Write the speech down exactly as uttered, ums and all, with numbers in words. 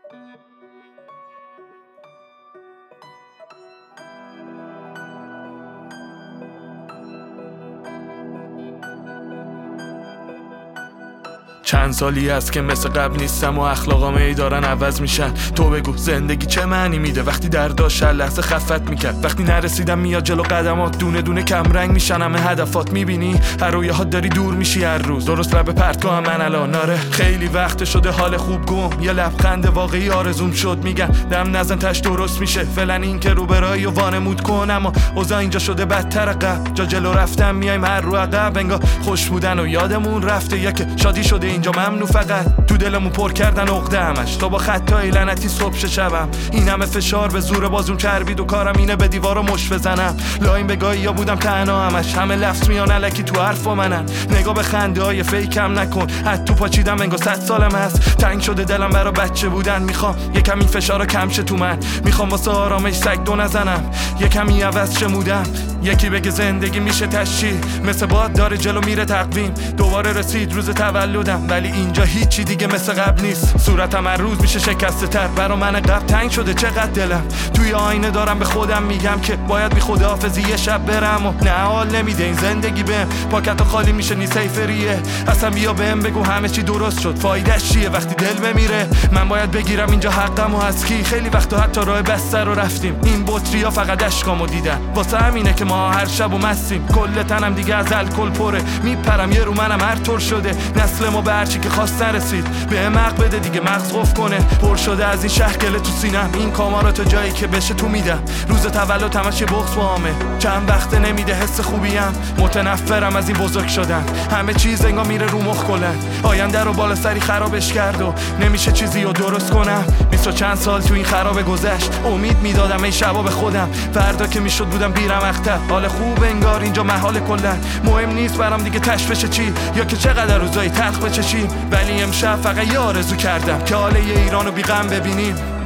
چند سالی است که مثل قبل نیستم و اخلاقام ای دارن عوض میشن. تو بگو زندگی چه معنی میده وقتی درداش هر لحظه خفت میکرد؟ وقتی نرسیدم میاد جلو قدمات دونه دونه کم رنگ میشن، همه هدفات میبینی هر رویاهات داری دور میشی هر روز. درست لب پرتگاه من الان آره خیلی وقت شده حال خوب گم، یه لبخند واقعی آرزوم شد. میگن دم نزن تش درست میشه، فعلا این که رو برای و وانمود کن، اما اوضاع اینجا شده بدتر قبل. جا جلو رفتم میایم هر رو عقب، انگار خوش بودن و یادمون رفته، یک شادی شده اینجا ممنوع فقط تو دلمو پر کردن عقده همش. تا با خطای لعنتی صبح شبم این همه فشار به زور بازون چربید و کارم اینه به دیوارو مش بزنم. لاین بگاهی یا بودم تنها همش، همه لفظ میان الکی تو حرفا منن. نگاه به خنده های فیکم نکن، حد تو پاچیدم انگار صد سالم هست. تنگ شده دلم برا بچه بودن، میخوام یکم این فشارا کم شه تو من. میخوام واسه آرامش سگ دو نزنم، یکمی عوض شمودم. یکی بگه زندگی میشه تشییع، مثل باد داره جلو میره تقویم. دوباره رسید روز تولدم ولی اینجا هیچی دیگه مثل قبل نیست. صورتم هر روز میشه شکسته تر، برا من قبل تنگ شده چقدر دلم. توی آینه دارم به خودم میگم که باید بی خداحافظی یه شب برم و نه حال نمیده این زندگی بهم. پاکت خالی میشه نی سیفریه، اصلا بیا بهم بگو همه چی درست شد، فایدهش چیه وقتی دل بمیره؟ من باید بگیرم اینجا حقم و از کی؟ خیلی وقتا حتی راه بستر رو رفتیم، این بطریا فقط اشکامو دیدن. واسه همینه که ما هر شب و مستیم، کل تنم دیگه از الکل پره. میپرم یه رو منم هر طور شده، نسل ما به هرچی که خواست نرسید. به مغ بده دیگه مغز قف کنه، پر شده از این شهر گله تو سینم. این کامارا تا جایی که بشه تو میدم، روز تولد همش یه بغض با همه. چند وقته نمیده حس خوبیم، متنفرم از این بزرگ شدن. همه چیز انگار میره رو مخ کلن، آینده رو بالا سری خرابش کرد و نمیشه چیزی رو درست کنم. بیست و چند سال تو این خراب گذشت، امید میدادم این شبا به خودم، فردا که میشد بودم بیرم اختر. حال خوب انگار اینجا محال کلن، مهم نیست برام دیگه تشویش چی یا که چقدر روزای تلخ بچشیم. ولی امشب فقط یه آرزو کردم که حال یه ایرانو بی غم ببینیم.